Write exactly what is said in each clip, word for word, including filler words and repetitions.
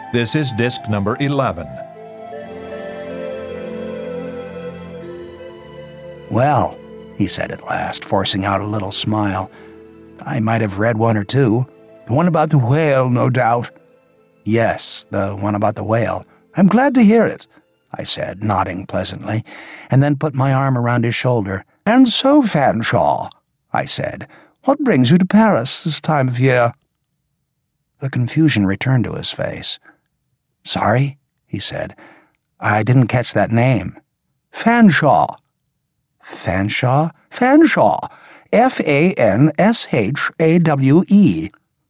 This is disc number eleven. "Well," he said at last, forcing out a little smile, "I might have read one or two. The one about the whale, no doubt." "Yes, the one about the whale. I'm glad to hear it," I said, nodding pleasantly, and then put my arm around his shoulder. "And so, Fanshawe," I said, "what brings you to Paris this time of year?" The confusion returned to his face. "Sorry," he said, "I didn't catch that name." "Fanshawe." "Fanshawe?" "Fanshawe. F A N S H A W E.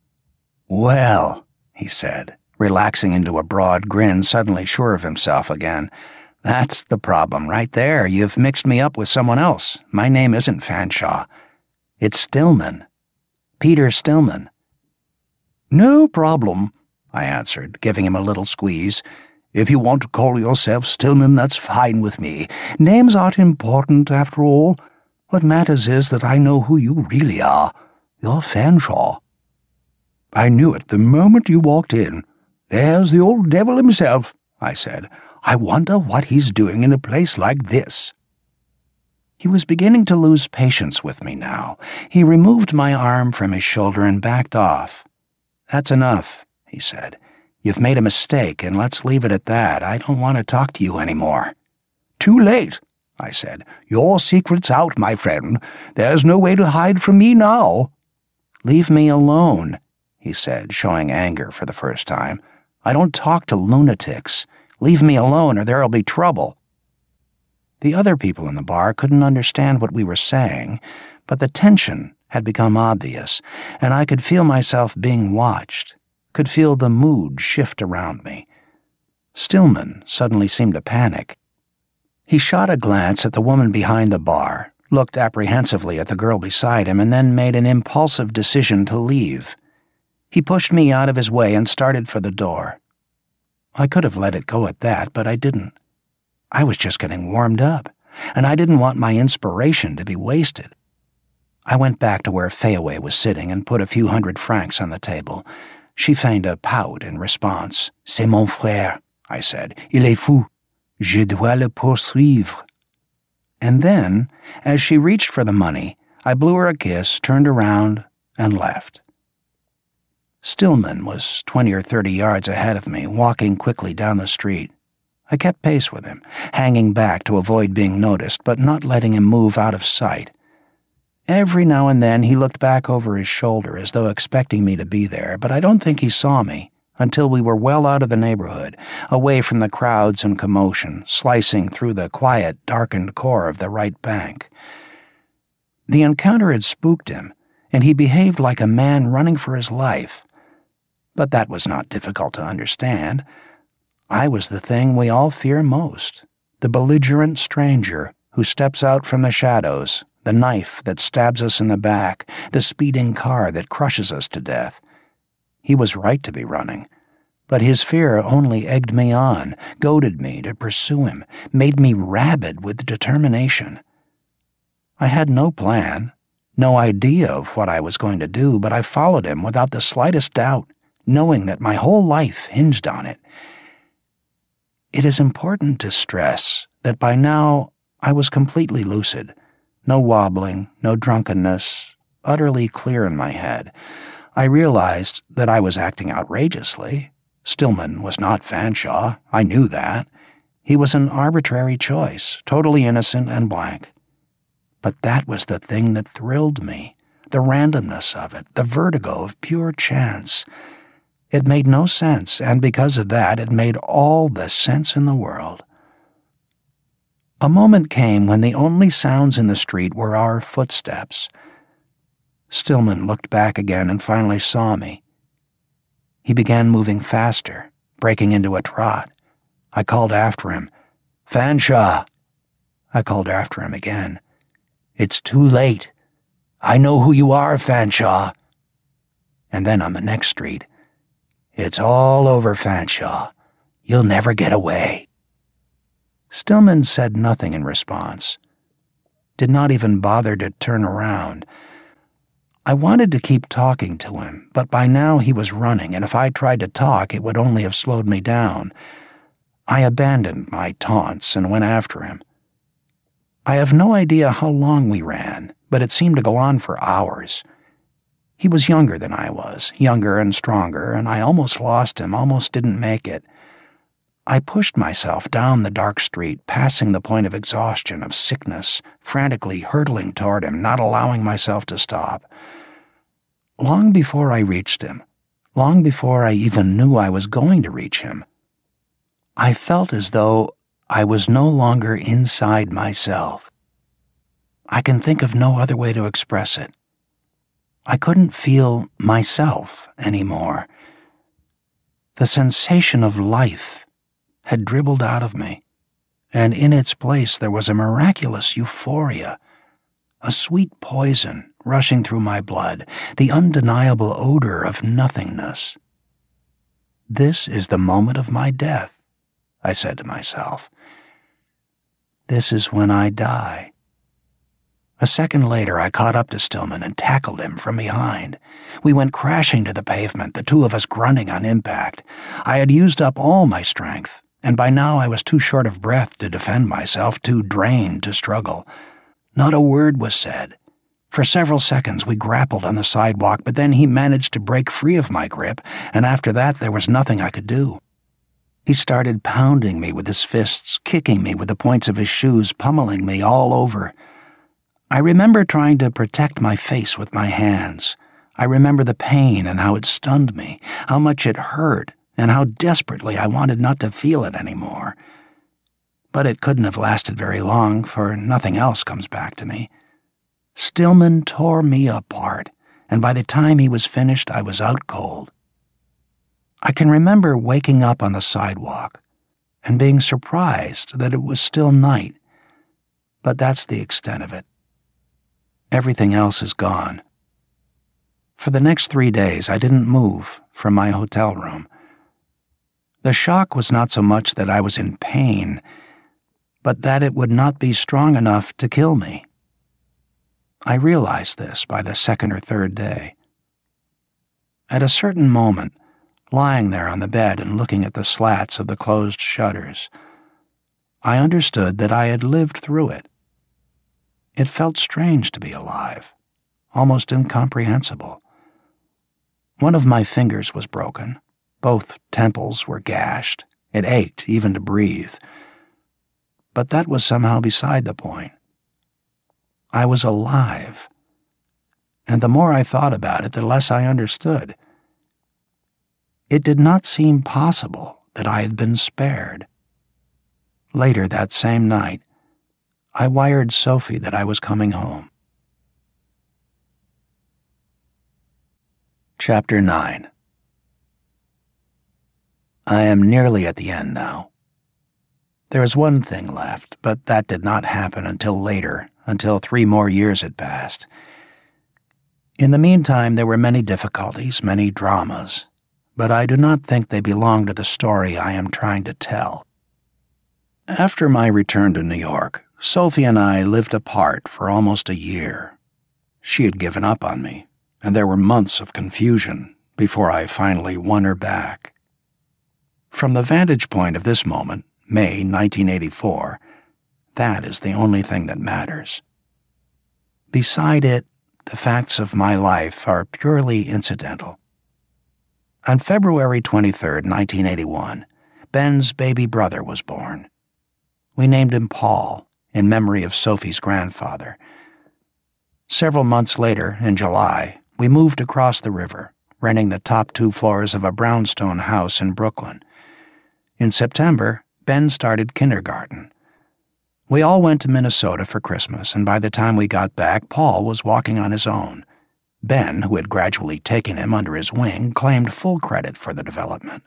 "Well," he said, relaxing into a broad grin, suddenly sure of himself again. "That's the problem right there. You've mixed me up with someone else. My name isn't Fanshawe. It's Stillman. Peter Stillman." "No problem," I answered, giving him a little squeeze. "If you want to call yourself Stillman, that's fine with me. Names aren't important, after all. What matters is that I know who you really are. You're Fanshawe." "I knew it the moment you walked in. There's the old devil himself," I said. "I wonder what he's doing in a place like this." He was beginning to lose patience with me now. He removed my arm from his shoulder and backed off. "That's enough," he said. "You've made a mistake, and let's leave it at that. I don't want to talk to you anymore." "Too late," I said. "Your secret's out, my friend. There's no way to hide from me now." "Leave me alone," he said, showing anger for the first time. "I don't talk to lunatics. Leave me alone or there'll be trouble." The other people in the bar couldn't understand what we were saying, but the tension had become obvious, and I could feel myself being watched, could feel the mood shift around me. Stillman suddenly seemed to panic. He shot a glance at the woman behind the bar, looked apprehensively at the girl beside him, and then made an impulsive decision to leave. He pushed me out of his way and started for the door. I could have let it go at that, but I didn't. I was just getting warmed up, and I didn't want my inspiration to be wasted. I went back to where Fayaway was sitting and put a few hundred francs on the table. She feigned a pout in response. "C'est mon frère," I said. "Il est fou. Je dois le poursuivre." And then, as she reached for the money, I blew her a kiss, turned around, and left. Stillman was twenty or thirty yards ahead of me, walking quickly down the street. I kept pace with him, hanging back to avoid being noticed, but not letting him move out of sight. Every now and then he looked back over his shoulder as though expecting me to be there, but I don't think he saw me until we were well out of the neighborhood, away from the crowds and commotion, slicing through the quiet, darkened core of the right bank. The encounter had spooked him, and he behaved like a man running for his life. But that was not difficult to understand. I was the thing we all fear most, the belligerent stranger who steps out from the shadows, the knife that stabs us in the back, the speeding car that crushes us to death. He was right to be running, but his fear only egged me on, goaded me to pursue him, made me rabid with determination. I had no plan, no idea of what I was going to do, but I followed him without the slightest doubt, knowing that my whole life hinged on it. It is important to stress that by now I was completely lucid, no wobbling, no drunkenness, utterly clear in my head. I realized that I was acting outrageously. Stillman was not Fanshawe. I knew that. He was an arbitrary choice, totally innocent and blank. But that was the thing that thrilled me, the randomness of it, the vertigo of pure chance. It made no sense, and because of that, it made all the sense in the world. A moment came when the only sounds in the street were our footsteps. Stillman looked back again and finally saw me. He began moving faster, breaking into a trot. I called after him, "Fanshawe!" I called after him again. "It's too late. I know who you are, Fanshawe." And then on the next street, "It's all over, Fanshawe. You'll never get away." Stillman said nothing in response, did not even bother to turn around. I wanted to keep talking to him, but by now he was running, and if I tried to talk, it would only have slowed me down. I abandoned my taunts and went after him. I have no idea how long we ran, but it seemed to go on for hours. He was younger than I was, younger and stronger, and I almost lost him, almost didn't make it. I pushed myself down the dark street, passing the point of exhaustion, of sickness, frantically hurtling toward him, not allowing myself to stop. Long before I reached him, long before I even knew I was going to reach him, I felt as though I was no longer inside myself. I can think of no other way to express it. I couldn't feel myself anymore. The sensation of life had dribbled out of me, and in its place there was a miraculous euphoria, a sweet poison rushing through my blood, the undeniable odor of nothingness. This is the moment of my death, I said to myself. This is when I die. A second later, I caught up to Stillman and tackled him from behind. We went crashing to the pavement, the two of us grunting on impact. I had used up all my strength, and by now I was too short of breath to defend myself, too drained to struggle. Not a word was said. For several seconds we grappled on the sidewalk, but then he managed to break free of my grip, and after that there was nothing I could do. He started pounding me with his fists, kicking me with the points of his shoes, pummeling me all over. I remember trying to protect my face with my hands. I remember the pain and how it stunned me, how much it hurt, and how desperately I wanted not to feel it anymore. But it couldn't have lasted very long, for nothing else comes back to me. Stillman tore me apart, and by the time he was finished, I was out cold. I can remember waking up on the sidewalk and being surprised that it was still night, but that's the extent of it. Everything else is gone. For the next three days, I didn't move from my hotel room. The shock was not so much that I was in pain, but that it would not be strong enough to kill me. I realized this by the second or third day. At a certain moment, lying there on the bed and looking at the slats of the closed shutters, I understood that I had lived through it. It felt strange to be alive, almost incomprehensible. One of my fingers was broken. Both temples were gashed. It ached even to breathe. But that was somehow beside the point. I was alive, and the more I thought about it, the less I understood. It did not seem possible that I had been spared. Later that same night, I wired Sophie that I was coming home. Chapter nine. I am nearly at the end now. There is one thing left, but that did not happen until later, until three more years had passed. In the meantime, there were many difficulties, many dramas, but I do not think they belong to the story I am trying to tell. After my return to New York, Sophie and I lived apart for almost a year. She had given up on me, and there were months of confusion before I finally won her back. From the vantage point of this moment, May nineteen eighty-four, that is the only thing that matters. Beside it, the facts of my life are purely incidental. On February twenty-third, nineteen eighty-one, Ben's baby brother was born. We named him Paul, in memory of Sophie's grandfather. Several months later, in July, we moved across the river, renting the top two floors of a brownstone house in Brooklyn. In September, Ben started kindergarten. We all went to Minnesota for Christmas, and by the time we got back, Paul was walking on his own. Ben, who had gradually taken him under his wing, claimed full credit for the development.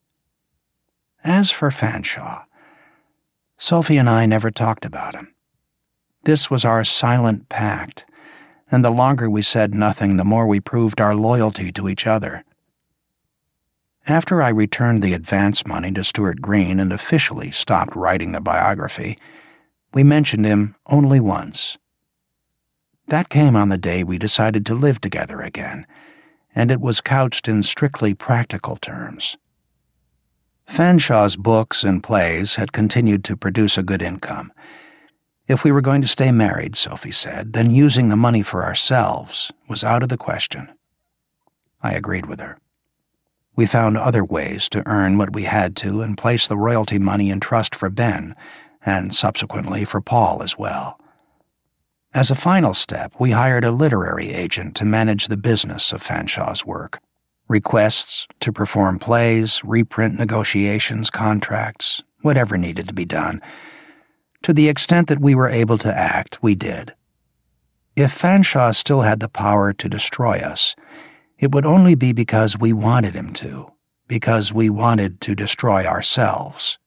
As for Fanshawe, Sophie and I never talked about him. This was our silent pact, and the longer we said nothing, the more we proved our loyalty to each other. After I returned the advance money to Stuart Green and officially stopped writing the biography, we mentioned him only once. That came on the day we decided to live together again, and it was couched in strictly practical terms. Fanshawe's books and plays had continued to produce a good income. If we were going to stay married, Sophie said, then using the money for ourselves was out of the question. I agreed with her. We found other ways to earn what we had to and place the royalty money in trust for Ben, and subsequently for Paul as well. As a final step, we hired a literary agent to manage the business of Fanshawe's work. Requests to perform plays, reprint negotiations, contracts, whatever needed to be done. To the extent that we were able to act, we did. If Fanshawe still had the power to destroy us, it would only be because we wanted him to, because we wanted to destroy ourselves.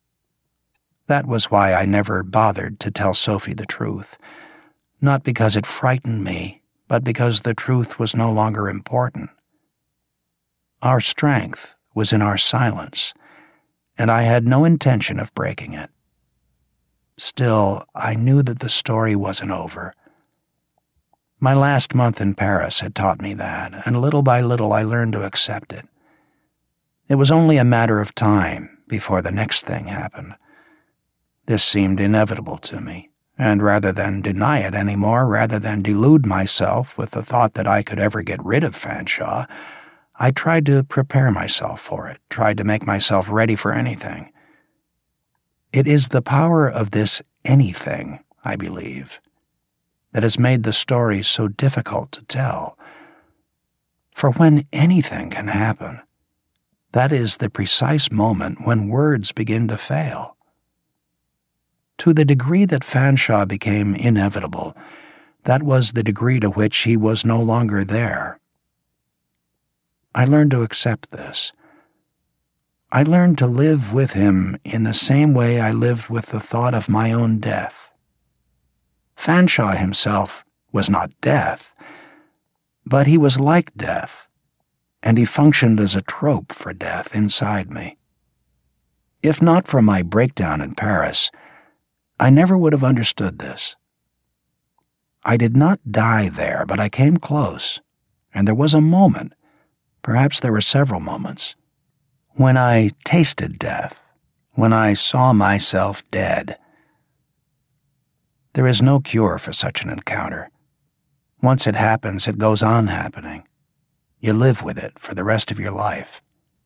That was why I never bothered to tell Sophie the truth. Not because it frightened me, but because the truth was no longer important. Our strength was in our silence, and I had no intention of breaking it. Still, I knew that the story wasn't over. My last month in Paris had taught me that, and little by little I learned to accept it. It was only a matter of time before the next thing happened. This seemed inevitable to me. And rather than deny it any more, rather than delude myself with the thought that I could ever get rid of Fanshawe, I tried to prepare myself for it, tried to make myself ready for anything. It is the power of this anything, I believe, that has made the story so difficult to tell. For when anything can happen, that is the precise moment when words begin to fail. To the degree that Fanshawe became inevitable, that was the degree to which he was no longer there. I learned to accept this. I learned to live with him in the same way I lived with the thought of my own death. Fanshawe himself was not death, but he was like death, and he functioned as a trope for death inside me. If not for my breakdown in Paris, I never would have understood this. I did not die there, but I came close, and there was a moment, perhaps there were several moments, when I tasted death, when I saw myself dead. There is no cure for such an encounter. Once it happens, it goes on happening. You live with it for the rest of your life.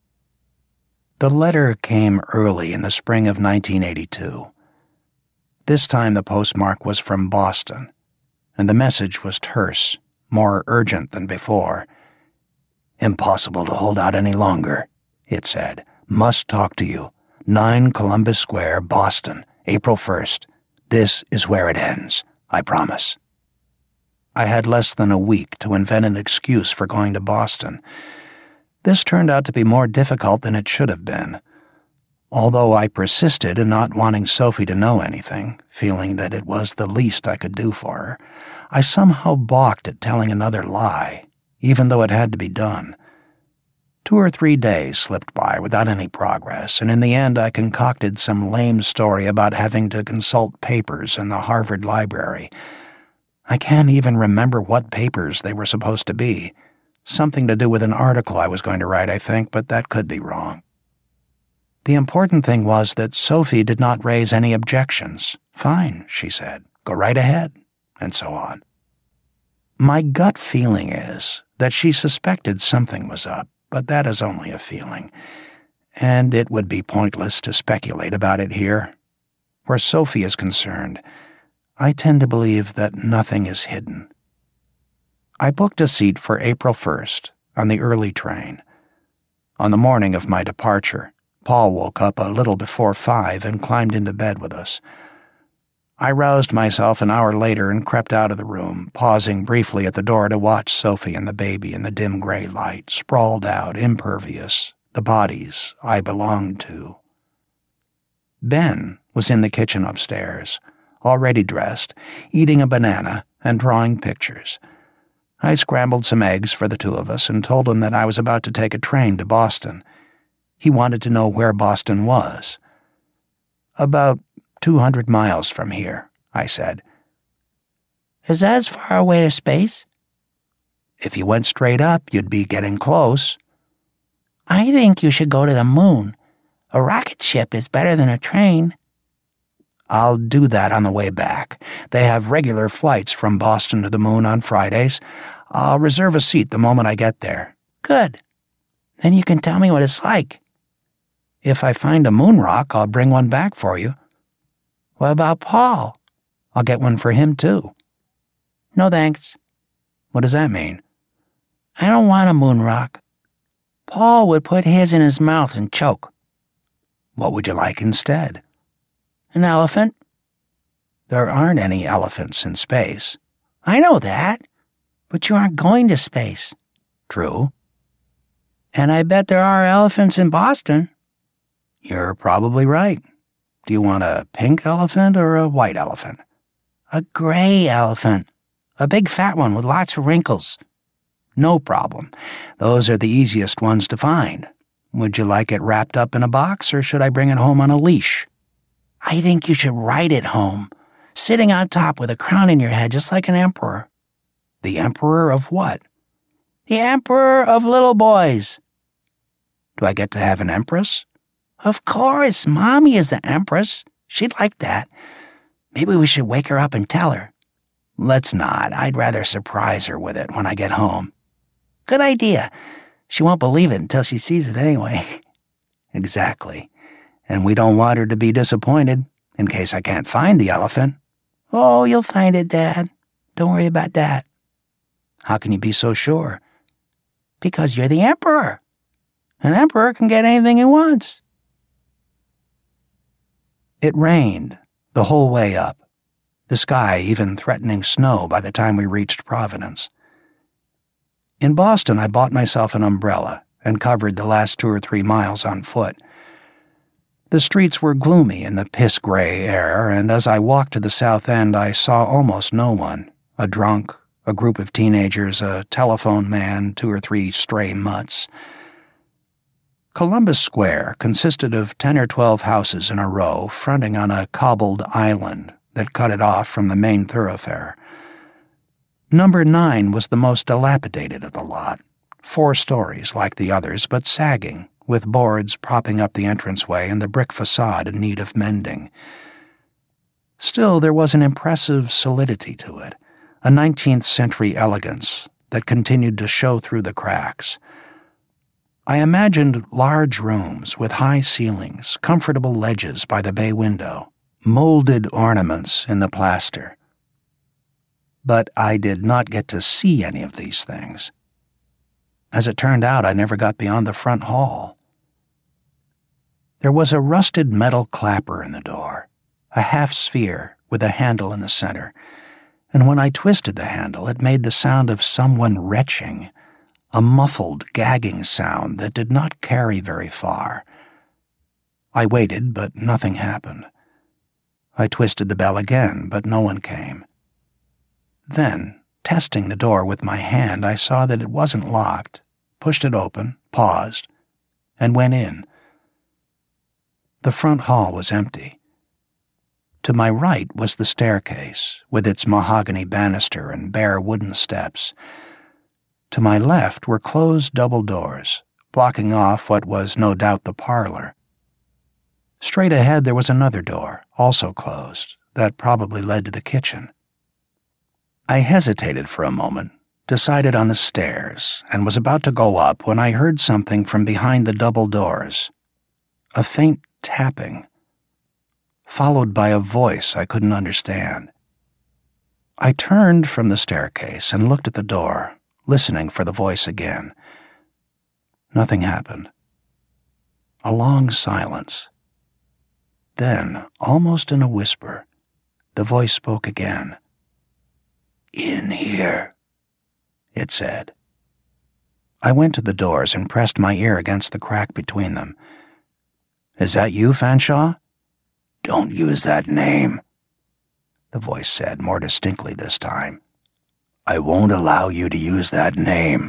The letter came early in the spring of nineteen eighty-two. This time the postmark was from Boston, and the message was terse, more urgent than before. "Impossible to hold out any longer," it said. "Must talk to you. nine Columbus Square, Boston, April first. This is where it ends. I promise." I had less than a week to invent an excuse for going to Boston. This turned out to be more difficult than it should have been. Although I persisted in not wanting Sophie to know anything, feeling that it was the least I could do for her, I somehow balked at telling another lie, even though it had to be done. Two or three days slipped by without any progress, and in the end I concocted some lame story about having to consult papers in the Harvard Library. I can't even remember what papers they were supposed to be. Something to do with an article I was going to write, I think, but that could be wrong. The important thing was that Sophie did not raise any objections. "Fine," she said. "Go right ahead," and so on. My gut feeling is that she suspected something was up, but that is only a feeling, and it would be pointless to speculate about it here. Where Sophie is concerned, I tend to believe that nothing is hidden. I booked a seat for April first on the early train. On the morning of my departure, Paul woke up a little before five and climbed into bed with us. I roused myself an hour later and crept out of the room, pausing briefly at the door to watch Sophie and the baby in the dim gray light, sprawled out, impervious, the bodies I belonged to. Ben was in the kitchen upstairs, already dressed, eating a banana and drawing pictures. I scrambled some eggs for the two of us and told him that I was about to take a train to Boston. He wanted to know where Boston was. "About two hundred miles from here," I said. Is that as far away as space? If you went straight up, you'd be getting close. I think you should go to the moon. A rocket ship is better than a train. I'll do that on the way back. They have regular flights from Boston to the moon on Fridays. I'll reserve a seat the moment I get there. Good. Then you can tell me what it's like. If I find a moon rock, I'll bring one back for you. What about Paul? I'll get one for him, too. No thanks. What does that mean? I don't want a moon rock. Paul would put his in his mouth and choke. What would you like instead? An elephant? There aren't any elephants in space. I know that, but you aren't going to space. True. And I bet there are elephants in Boston. You're probably right. Do you want a pink elephant or a white elephant? A gray elephant. A big fat one with lots of wrinkles. No problem. Those are the easiest ones to find. Would you like it wrapped up in a box, or should I bring it home on a leash? I think you should ride it home, sitting on top with a crown in your head just like an emperor. The emperor of what? The emperor of little boys. Do I get to have an empress? Of course, Mommy is the empress. She'd like that. Maybe we should wake her up and tell her. Let's not. I'd rather surprise her with it when I get home. Good idea. She won't believe it until she sees it anyway. Exactly. And we don't want her to be disappointed, in case I can't find the elephant. Oh, you'll find it, Dad. Don't worry about that. How can you be so sure? Because you're the emperor. An emperor can get anything he wants. It rained the whole way up, the sky even threatening snow by the time we reached Providence. In Boston, I bought myself an umbrella and covered the last two or three miles on foot. The streets were gloomy in the piss-gray air, and as I walked to the south end, I saw almost no one. A drunk, a group of teenagers, a telephone man, two or three stray mutts. Columbus Square consisted of ten or twelve houses in a row fronting on a cobbled island that cut it off from the main thoroughfare. Number nine was the most dilapidated of the lot, four stories like the others, but sagging, with boards propping up the entranceway and the brick facade in need of mending. Still, there was an impressive solidity to it, a nineteenth century elegance that continued to show through the cracks. I imagined large rooms with high ceilings, comfortable ledges by the bay window, molded ornaments in the plaster. But I did not get to see any of these things. As it turned out, I never got beyond the front hall. There was a rusted metal clapper in the door, a half-sphere with a handle in the center, and when I twisted the handle, it made the sound of someone retching, a muffled, gagging sound that did not carry very far. I waited, but nothing happened. I twisted the bell again, but no one came. Then, testing the door with my hand, I saw that it wasn't locked, pushed it open, paused, and went in. The front hall was empty. To my right was the staircase, with its mahogany banister and bare wooden steps. To my left were closed double doors, blocking off what was no doubt the parlor. Straight ahead there was another door, also closed, that probably led to the kitchen. I hesitated for a moment, decided on the stairs, and was about to go up when I heard something from behind the double doors. A faint tapping, followed by a voice I couldn't understand. I turned from the staircase and looked at the door, listening for the voice again. Nothing happened. A long silence. Then, almost in a whisper, the voice spoke again. "In here," it said. I went to the doors and pressed my ear against the crack between them. "Is that you, Fanshawe?" "Don't use that name," the voice said more distinctly this time. "I won't allow you to use that name."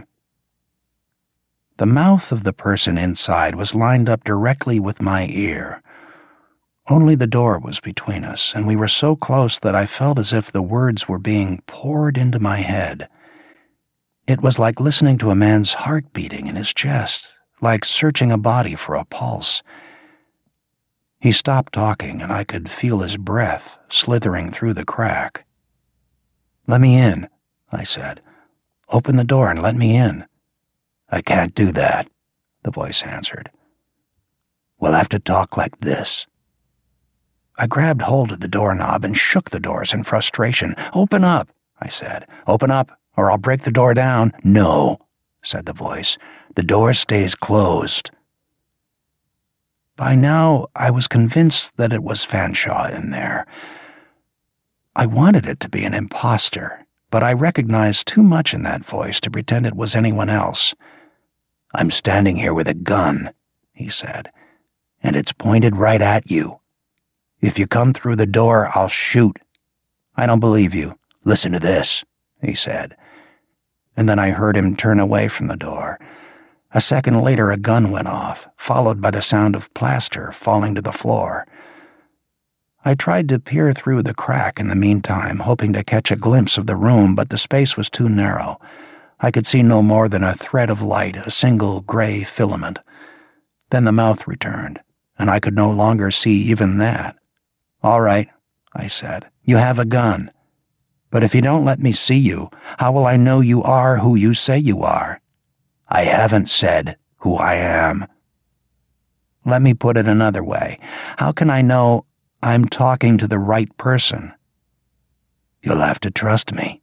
The mouth of the person inside was lined up directly with my ear. Only the door was between us, and we were so close that I felt as if the words were being poured into my head. It was like listening to a man's heart beating in his chest, like searching a body for a pulse. He stopped talking, and I could feel his breath slithering through the crack. "Let me in," I said. "Open the door and let me in." "I can't do that," the voice answered. "We'll have to talk like this." I grabbed hold of the doorknob and shook the doors in frustration. "Open up," I said. "Open up, or I'll break the door down." "No," said the voice. "The door stays closed." By now, I was convinced that it was Fanshawe in there. I wanted it to be an imposter, but I recognized too much in that voice to pretend it was anyone else. "I'm standing here with a gun," he said, "and it's pointed right at you. If you come through the door, I'll shoot." "I don't believe you." "Listen to this," he said. And then I heard him turn away from the door. A second later, a gun went off, followed by the sound of plaster falling to the floor. I tried to peer through the crack in the meantime, hoping to catch a glimpse of the room, but the space was too narrow. I could see no more than a thread of light, a single gray filament. Then the mouth returned, and I could no longer see even that. "All right," I said, "you have a gun. But if you don't let me see you, how will I know you are who you say you are?" "I haven't said who I am." "Let me put it another way. How can I know I'm talking to the right person?" "You'll have to trust me."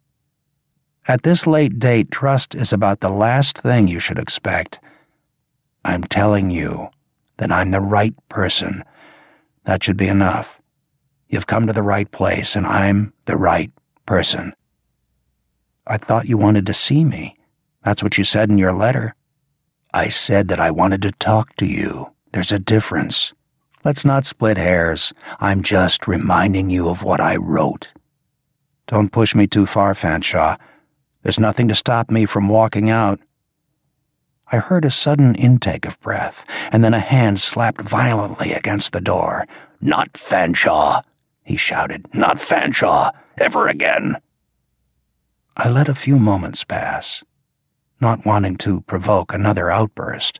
At this late date, trust is about the last thing you should expect. I'm telling you that I'm the right person. That should be enough. You've come to the right place, and I'm the right person. "I thought you wanted to see me. That's what you said in your letter." "I said that I wanted to talk to you. There's a difference. Let's not split hairs. I'm just reminding you of what I wrote." "Don't push me too far, Fanshawe. There's nothing to stop me from walking out." I heard a sudden intake of breath, and then a hand slapped violently against the door. "Not Fanshawe," he shouted. "Not Fanshawe. Ever again." I let a few moments pass, not wanting to provoke another outburst.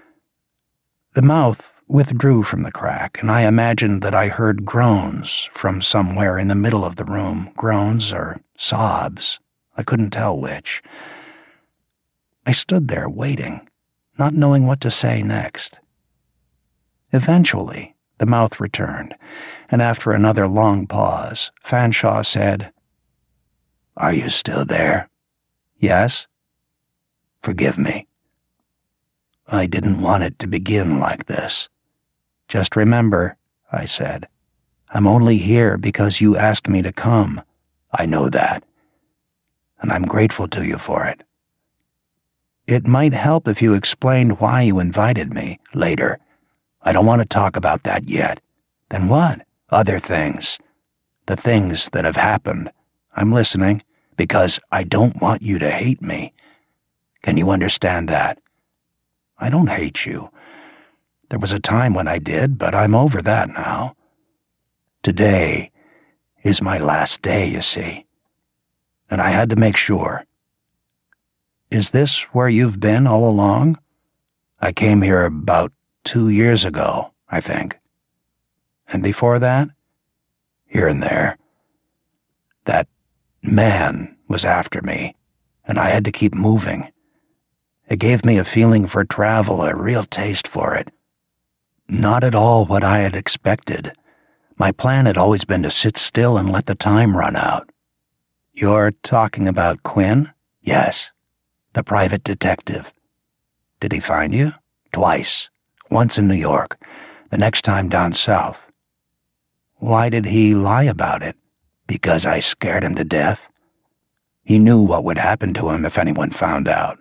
The mouth withdrew from the crack, and I imagined that I heard groans from somewhere in the middle of the room, groans or sobs. I couldn't tell which. I stood there waiting, not knowing what to say next. Eventually, the mouth returned, and after another long pause, Fanshawe said, "Are you still there?" "Yes." "Forgive me. I didn't want it to begin like this." "Just remember," I said, "I'm only here because you asked me to come." "I know that, and I'm grateful to you for it." "It might help if you explained why you invited me later." "I don't want to talk about that yet." "Then what?" "Other things. The things that have happened." "I'm listening." "Because I don't want you to hate me. Can you understand that?" "I don't hate you. There was a time when I did, but I'm over that now. Today is my last day, you see, and I had to make sure." "Is this where you've been all along?" "I came here about two years ago, I think." "And before that?" "Here and there. That man was after me, and I had to keep moving. It gave me a feeling for travel, a real taste for it. Not at all what I had expected. My plan had always been to sit still and let the time run out." "You're talking about Quinn?" "Yes, the private detective." "Did he find you?" "Twice. Once in New York, the next time down south." "Why did he lie about it?" "Because I scared him to death. He knew what would happen to him if anyone found out."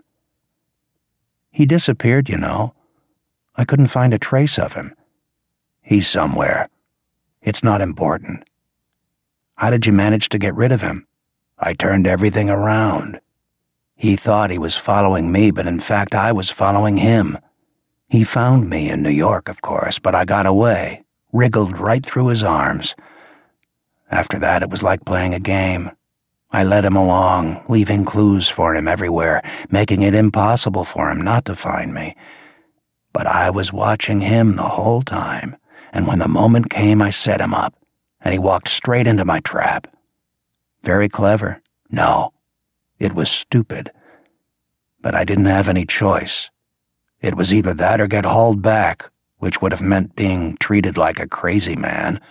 "He disappeared, you know. I couldn't find a trace of him." "He's somewhere. It's not important." "How did you manage to get rid of him?" "I turned everything around. He thought he was following me, but in fact I was following him. He found me in New York, of course, but I got away. wriggled right through his arms. After that, it was like playing a game. I led him along, leaving clues for him everywhere, making it impossible for him not to find me. But I was watching him the whole time, and when the moment came, I set him up, and he walked straight into my trap. Very clever? No. It was stupid. But I didn't have any choice. It was either that or get hauled back, which would have meant being treated like a crazy man.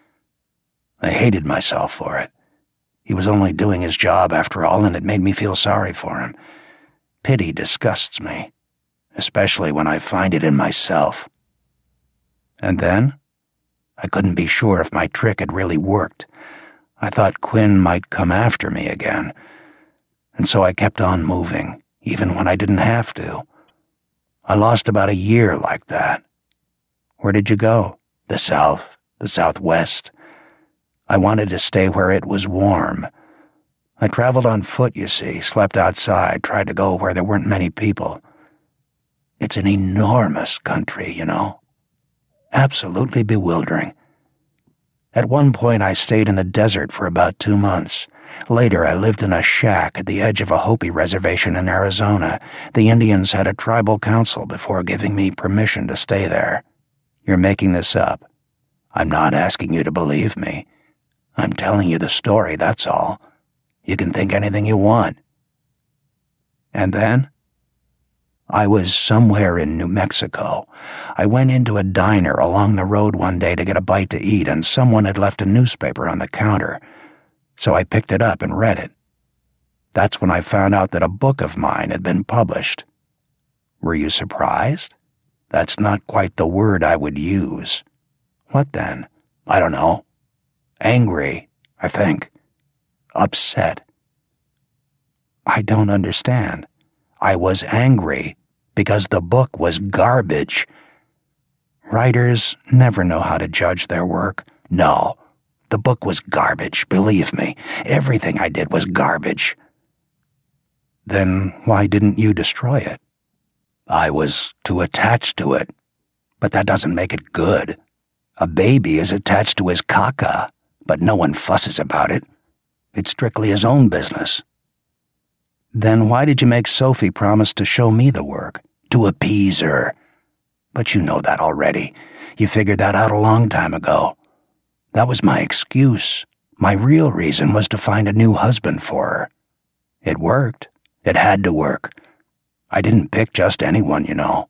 I hated myself for it. He was only doing his job after all, and it made me feel sorry for him. Pity disgusts me, especially when I find it in myself. And then, I couldn't be sure if my trick had really worked. I thought Quinn might come after me again, and so I kept on moving, even when I didn't have to. I lost about a year like that. Where did you go? The South, the Southwest. I wanted to stay where it was warm. I traveled on foot, you see, slept outside, tried to go where there weren't many people. It's an enormous country, you know. Absolutely bewildering. At one point, I stayed in the desert for about two months. Later, I lived in a shack at the edge of a Hopi reservation in Arizona. The Indians had a tribal council before giving me permission to stay there. You're making this up. I'm not asking you to believe me. I'm telling you the story, that's all. You can think anything you want. And then? I was somewhere in New Mexico. I went into a diner along the road one day to get a bite to eat, and someone had left a newspaper on the counter. So I picked it up and read it. That's when I found out that a book of mine had been published. Were you surprised? That's not quite the word I would use. What then? I don't know. Angry, I think. Upset. I don't understand. I was angry because the book was garbage. Writers never know how to judge their work. No, the book was garbage, believe me. Everything I did was garbage. Then why didn't you destroy it? I was too attached to it. But that doesn't make it good. A baby is attached to his caca, but no one fusses about it. It's strictly his own business. Then why did you make Sophie promise to show me the work? To appease her. But you know that already. You figured that out a long time ago. That was my excuse. My real reason was to find a new husband for her. It worked. It had to work. I didn't pick just anyone, you know.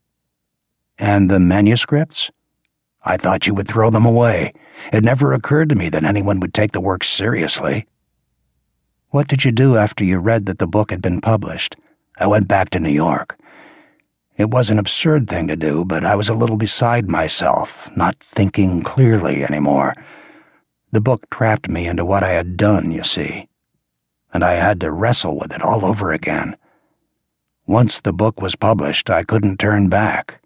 And the manuscripts? I thought you would throw them away. It never occurred to me that anyone would take the work seriously. What did you do after you read that the book had been published? I went back to New York. It was an absurd thing to do, but I was a little beside myself, not thinking clearly anymore. The book trapped me into what I had done, you see, and I had to wrestle with it all over again. Once the book was published, I couldn't turn back.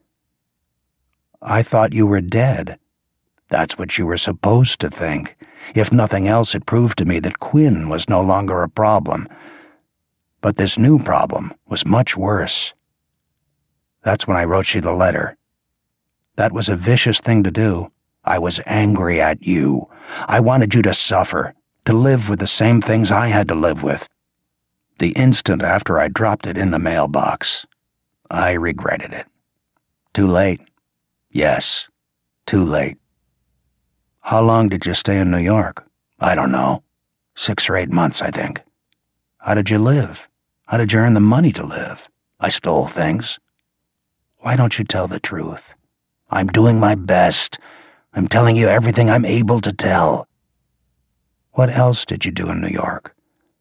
I thought you were dead. That's what you were supposed to think. If nothing else, it proved to me that Quinn was no longer a problem. But this new problem was much worse. That's when I wrote you the letter. That was a vicious thing to do. I was angry at you. I wanted you to suffer, to live with the same things I had to live with. The instant after I dropped it in the mailbox, I regretted it. Too late. Yes, too late. How long did you stay in New York? I don't know. Six or eight months, I think. How did you live? How did you earn the money to live? I stole things. Why don't you tell the truth? I'm doing my best. I'm telling you everything I'm able to tell. What else did you do in New York?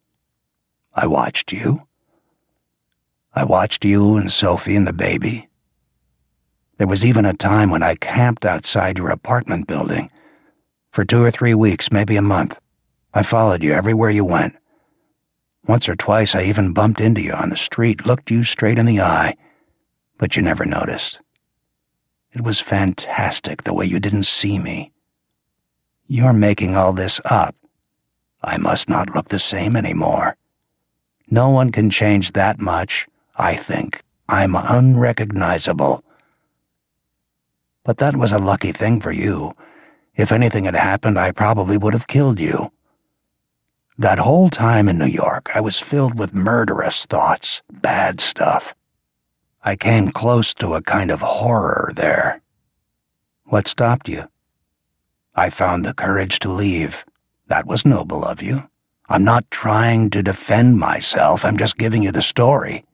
I watched you. I watched you and Sophie and the baby. There was even a time when I camped outside your apartment building. For two or three weeks, maybe a month. I followed you everywhere you went. Once or twice I even bumped into you on the street, looked you straight in the eye, but you never noticed. It was fantastic the way you didn't see me. You're making all this up. I must not look the same anymore. No one can change that much, I think. I'm unrecognizable. But that was a lucky thing for you. If anything had happened, I probably would have killed you. That whole time in New York, I was filled with murderous thoughts, bad stuff. I came close to a kind of horror there. What stopped you? I found the courage to leave. That was noble of you. I'm not trying to defend myself, I'm just giving you the story.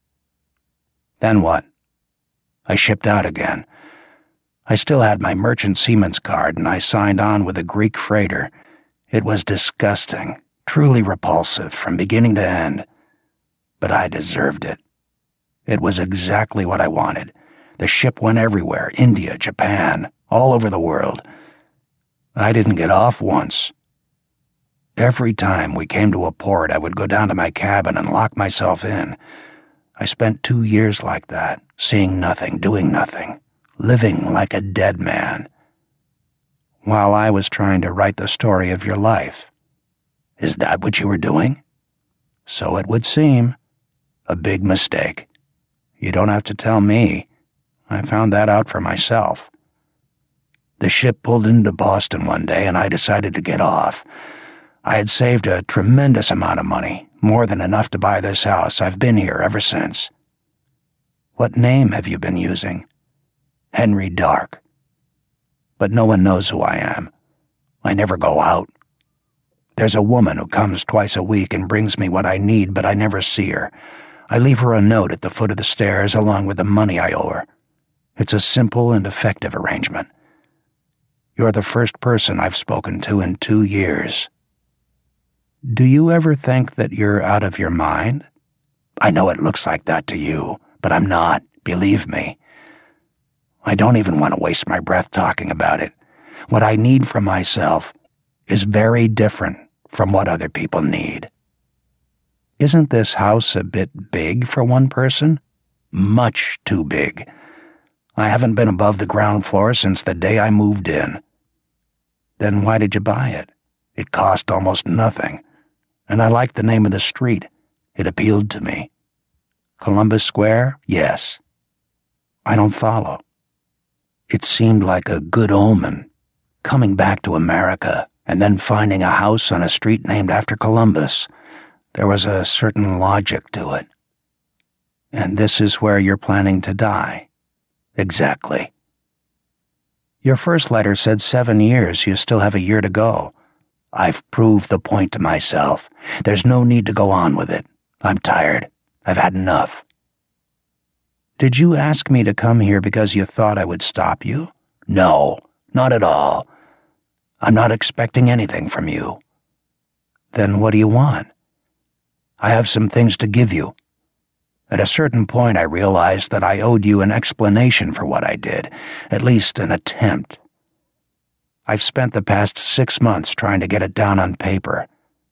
Then what? I shipped out again. I still had my merchant seaman's card, and I signed on with a Greek freighter. It was disgusting, truly repulsive from beginning to end. But I deserved it. It was exactly what I wanted. The ship went everywhere, India, Japan, all over the world. I didn't get off once. Every time we came to a port, I would go down to my cabin and lock myself in. I spent two years like that, seeing nothing, doing nothing, living like a dead man, while I was trying to write the story of your life. Is that what you were doing? So it would seem. A big mistake. You don't have to tell me. I found that out for myself. The ship pulled into Boston one day, and I decided to get off. I had saved a tremendous amount of money, more than enough to buy this house. I've been here ever since. What name have you been using? Henry Dark. But no one knows who I am. I never go out. There's a woman who comes twice a week and brings me what I need, but I never see her. I leave her a note at the foot of the stairs along with the money I owe her. It's a simple and effective arrangement. You're the first person I've spoken to in two years. Do you ever think that you're out of your mind? I know it looks like that to you, but I'm not, believe me. I don't even want to waste my breath talking about it. What I need from myself is very different from what other people need. Isn't this house a bit big for one person? Much too big. I haven't been above the ground floor since the day I moved in. Then why did you buy it? It cost almost nothing. And I liked the name of the street. It appealed to me. Columbus Square? Yes. I don't follow. It seemed like a good omen, coming back to America and then finding a house on a street named after Columbus. There was a certain logic to it. And this is where you're planning to die. Exactly. Your first letter said seven years. You still have a year to go. I've proved the point to myself. There's no need to go on with it. I'm tired. I've had enough. Did you ask me to come here because you thought I would stop you? No, not at all. I'm not expecting anything from you. Then what do you want? I have some things to give you. At a certain point, I realized that I owed you an explanation for what I did, at least an attempt. I've spent the past six months trying to get it down on paper.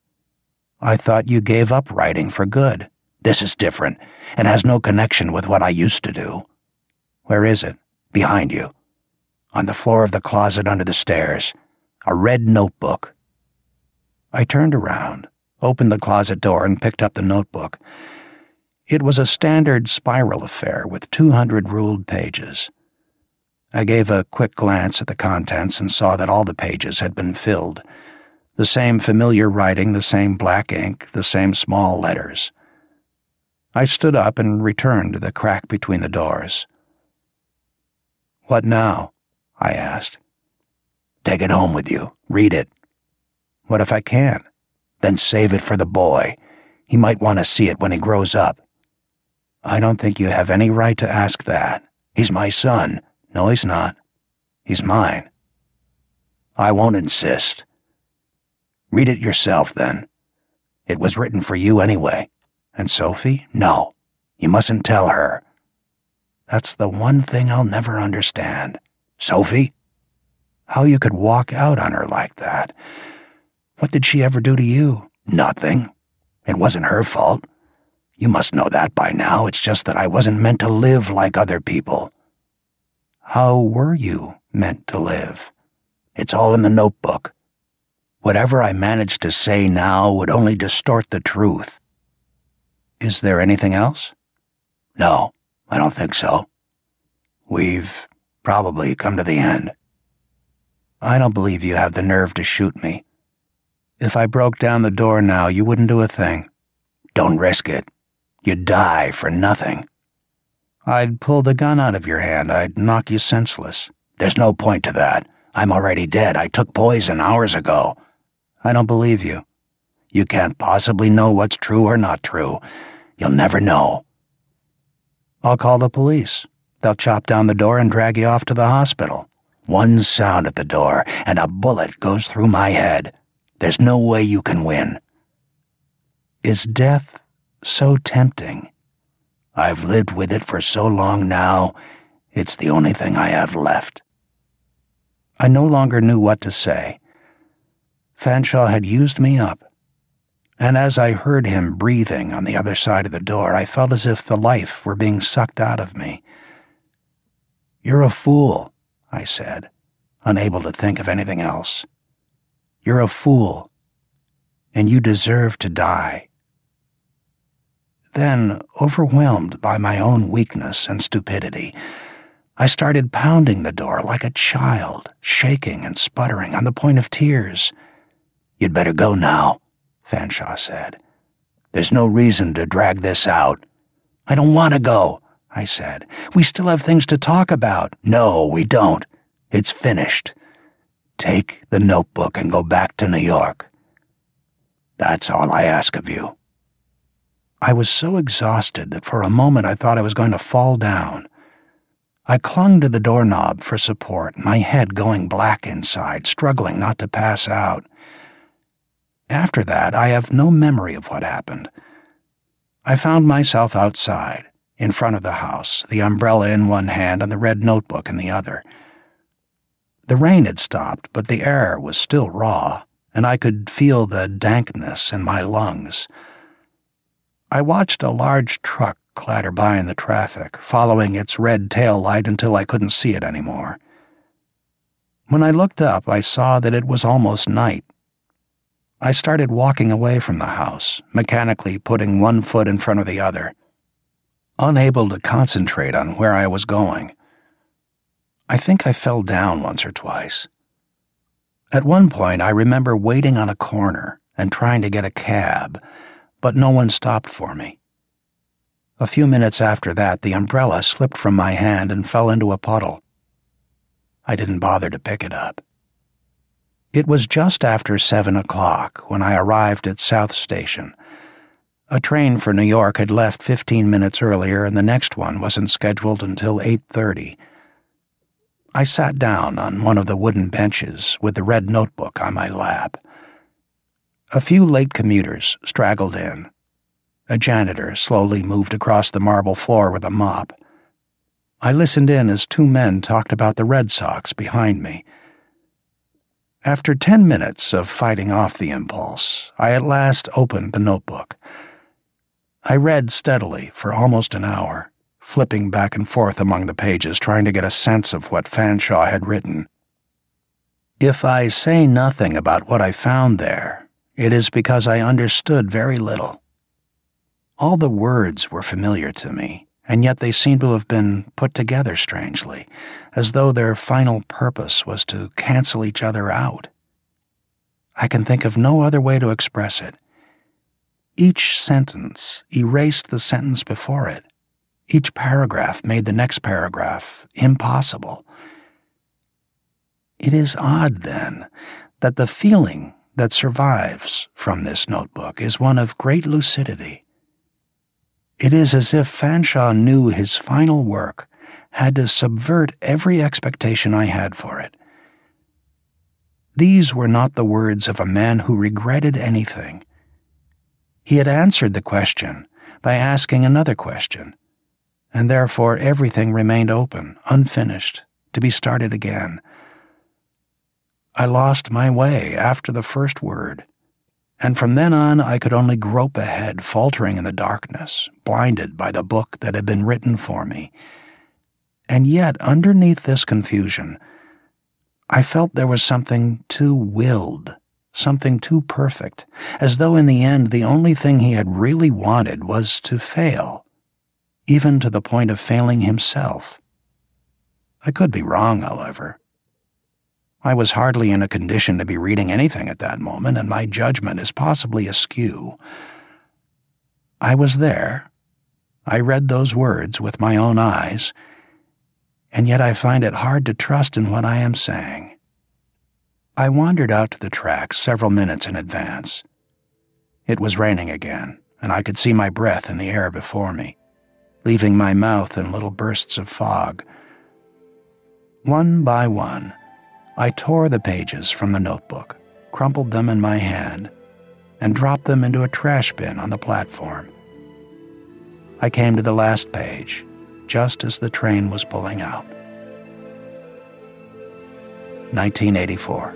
I thought you gave up writing for good. This is different, and has no connection with what I used to do. Where is it? Behind you. On the floor of the closet under the stairs. A red notebook. I turned around, opened the closet door, and picked up the notebook. It was a standard spiral affair with two hundred ruled pages. I gave a quick glance at the contents and saw that all the pages had been filled. The same familiar writing, the same black ink, the same small letters. I stood up and returned to the crack between the doors. What now? I asked. Take it home with you. Read it. What if I can't? Then save it for the boy. He might want to see it when he grows up. I don't think you have any right to ask that. He's my son. No, he's not. He's mine. I won't insist. Read it yourself, then. It was written for you anyway. And Sophie? No. You mustn't tell her. That's the one thing I'll never understand. Sophie? How you could walk out on her like that. What did she ever do to you? Nothing. It wasn't her fault. You must know that by now. It's just that I wasn't meant to live like other people. How were you meant to live? It's all in the notebook. Whatever I managed to say now would only distort the truth. Is there anything else? No, I don't think so. We've Probably come to the end. I don't believe you have the nerve to shoot me. If I broke down the door now, you wouldn't do a thing. Don't risk it. You'd die for nothing. I'd pull the gun out of your hand. I'd knock you senseless. There's no point to that. I'm already dead. I took poison hours ago. I don't believe you. You can't possibly know what's true or not true. You'll never know. I'll call the police. They'll chop down the door and drag you off to the hospital. One sound at the door, and a bullet goes through my head. There's no way you can win. Is death so tempting? I've lived with it for so long now, it's the only thing I have left. I no longer knew what to say. Fanshawe had used me up, and as I heard him breathing on the other side of the door, I felt as if the life were being sucked out of me. "You're a fool," I said, unable to think of anything else. "You're a fool, and you deserve to die." Then, overwhelmed by my own weakness and stupidity, I started pounding the door like a child, shaking and sputtering on the point of tears. "You'd better go now," Fanshawe said. "There's no reason to drag this out." "I don't want to go," I said. "We still have things to talk about." "No, we don't. It's finished. Take the notebook and go back to New York. That's all I ask of you." I was so exhausted that for a moment I thought I was going to fall down. I clung to the doorknob for support, my head going black inside, struggling not to pass out. After that, I have no memory of what happened. I found myself outside, in front of the house, the umbrella in one hand and the red notebook in the other. The rain had stopped, but the air was still raw, and I could feel the dankness in my lungs. I watched a large truck clatter by in the traffic, following its red tail light until I couldn't see it anymore. When I looked up, I saw that it was almost night. I started walking away from the house, mechanically putting one foot in front of the other, unable to concentrate on where I was going. I think I fell down once or twice. At one point, I remember waiting on a corner and trying to get a cab, but no one stopped for me. A few minutes after that, the umbrella slipped from my hand and fell into a puddle. I didn't bother to pick it up. It was just after seven o'clock when I arrived at South Station. A train for New York had left fifteen minutes earlier, and the next one wasn't scheduled until eight thirty. I sat down on one of the wooden benches with the red notebook on my lap. A few late commuters straggled in. A janitor slowly moved across the marble floor with a mop. I listened in as two men talked about the Red Sox behind me. After ten minutes of fighting off the impulse, I at last opened the notebook. I read steadily for almost an hour, flipping back and forth among the pages, trying to get a sense of what Fanshawe had written. If I say nothing about what I found there, it is because I understood very little. All the words were familiar to me, and yet they seemed to have been put together strangely, as though their final purpose was to cancel each other out. I can think of no other way to express it. Each sentence erased the sentence before it. Each paragraph made the next paragraph impossible. It is odd, then, that the feeling that survives from this notebook is one of great lucidity. It is as if Fanshawe knew his final work had to subvert every expectation I had for it. These were not the words of a man who regretted anything. He had answered the question by asking another question, and therefore everything remained open, unfinished, to be started again. I lost my way after the first word, and from then on I could only grope ahead, faltering in the darkness, blinded by the book that had been written for me. And yet, underneath this confusion, I felt there was something too willed, something too perfect, as though in the end the only thing he had really wanted was to fail, even to the point of failing himself. I could be wrong, however. I was hardly in a condition to be reading anything at that moment, and my judgment is possibly askew. I was there. I read those words with my own eyes, and yet I find it hard to trust in what I am saying. I wandered out to the tracks several minutes in advance. It was raining again, and I could see my breath in the air before me, leaving my mouth in little bursts of fog. One by one, I tore the pages from the notebook, crumpled them in my hand, and dropped them into a trash bin on the platform. I came to the last page, just as the train was pulling out. nineteen eighty-four.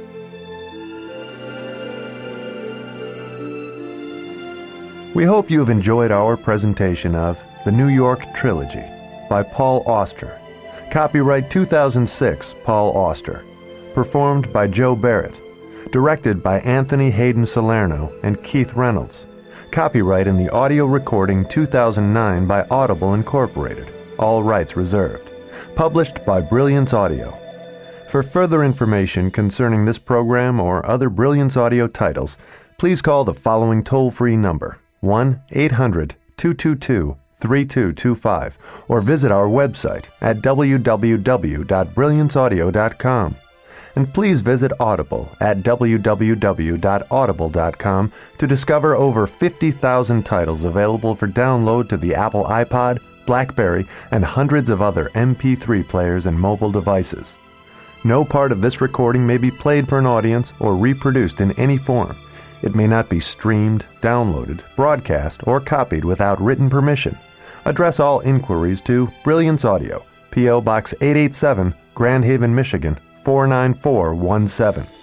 We hope you have enjoyed our presentation of The New York Trilogy by Paul Auster. Copyright two thousand six, Paul Auster. Performed by Joe Barrett. Directed by Anthony Hayden Salerno and Keith Reynolds. Copyright in the audio recording two thousand nine by Audible Incorporated. All rights reserved. Published by Brilliance Audio. For further information concerning this program or other Brilliance Audio titles, please call the following toll-free number, one eight hundred two two two three two two five, or visit our website at w w w dot brilliance audio dot com. And please visit Audible at w w w dot audible dot com to discover over fifty thousand titles available for download to the Apple iPod, BlackBerry, and hundreds of other M P three players and mobile devices. No part of this recording may be played for an audience or reproduced in any form. It may not be streamed, downloaded, broadcast, or copied without written permission. Address all inquiries to Brilliance Audio, P O. Box eight eighty-seven, Grand Haven, Michigan, four nine four one seven.